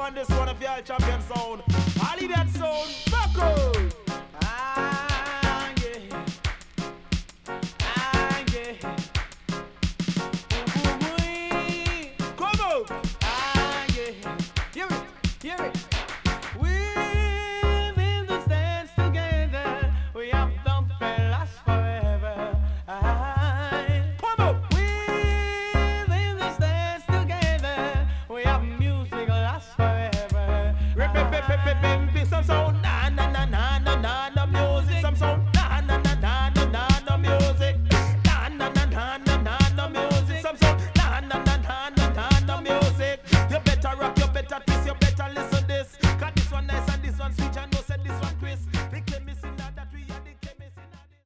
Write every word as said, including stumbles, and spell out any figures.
on this one of y'all champion sound. All of that sound, buckle.